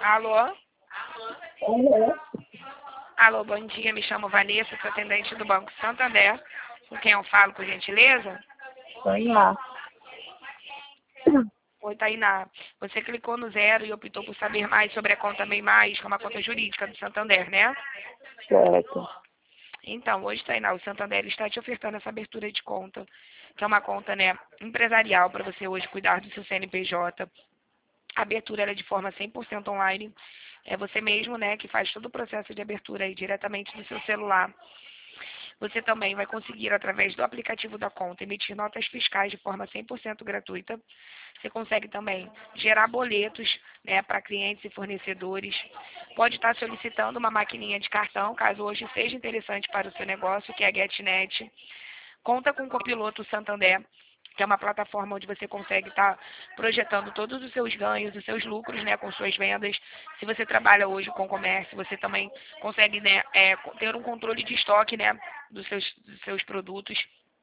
Alô? Uhum. Alô, bom dia. Me chamo Vanessa, sou atendente do Banco Santander. Com quem eu falo, por gentileza? Tainá. Oi, Tainá. Você clicou no 0 e optou por saber mais sobre a conta Bem Mais, que é uma conta jurídica do Santander, né? Certo. Então, hoje, Tainá, o Santander está te ofertando essa abertura de conta, que é uma conta, né, empresarial para você hoje cuidar do seu CNPJ. A abertura ela é de forma 100% online. É você mesmo, né, que faz todo o processo de abertura aí diretamente do seu celular. Você também vai conseguir, através do aplicativo da conta, emitir notas fiscais de forma 100% gratuita. Você consegue também gerar boletos, né, para clientes e fornecedores. Pode estar solicitando uma maquininha de cartão, caso hoje seja interessante para o seu negócio, que é a GetNet. Conta com o Copiloto Santander, que é uma plataforma onde você consegue estar projetando todos os seus ganhos, os seus lucros, né, com suas vendas. Se você trabalha hoje com comércio, você também consegue, né, ter um controle de estoque, né, dos seus produtos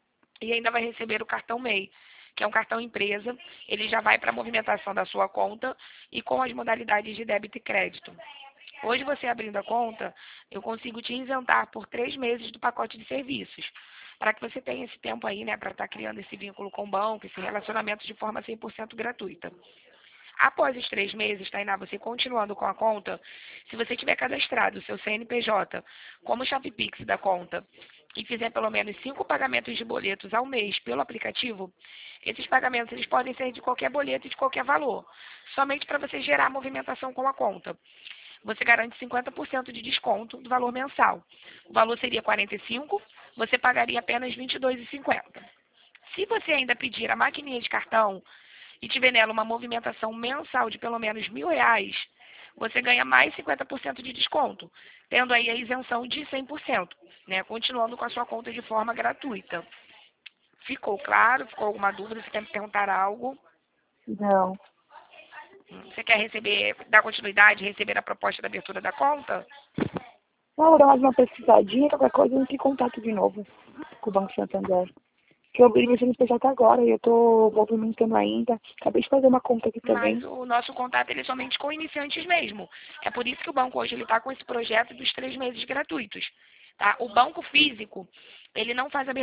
e ainda vai receber o cartão MEI, que é um cartão empresa. Ele já vai para a movimentação da sua conta e com as modalidades de débito e crédito. Hoje, você abrindo a conta, eu consigo te isentar por 3 meses do pacote de serviços, para que você tenha esse tempo aí, né, para estar criando esse vínculo com o banco, esse relacionamento de forma 100% gratuita. Após os 3 meses, Tainá, você continuando com a conta, se você tiver cadastrado o seu CNPJ como chave Pix da conta e fizer pelo menos 5 pagamentos de boletos ao mês pelo aplicativo, esses pagamentos eles podem ser de qualquer boleto e de qualquer valor, somente para você gerar movimentação com a conta. Você garante 50% de desconto do valor mensal. O valor seria 45, você pagaria apenas R$ 22,50. Se você ainda pedir a maquininha de cartão e tiver nela uma movimentação mensal de pelo menos R$ 1.000, você ganha mais 50% de desconto, tendo aí a isenção de 100%, né? Continuando com a sua conta de forma gratuita. Ficou claro? Ficou alguma dúvida? Você quer me perguntar algo? Não. Você quer receber, dar continuidade, receber a proposta da abertura da conta? Não, vou dar mais uma pesquisadinha, qualquer coisa eu entro em contato de novo com o Banco Santander. Que eu abri meu CNPJ agora e eu tô movimentando ainda. Acabei de fazer uma conta aqui Mas também. o nosso contato ele é somente com iniciantes mesmo. É por isso que o banco hoje está com esse projeto dos 3 meses gratuitos. Tá? O banco físico, ele não faz abertura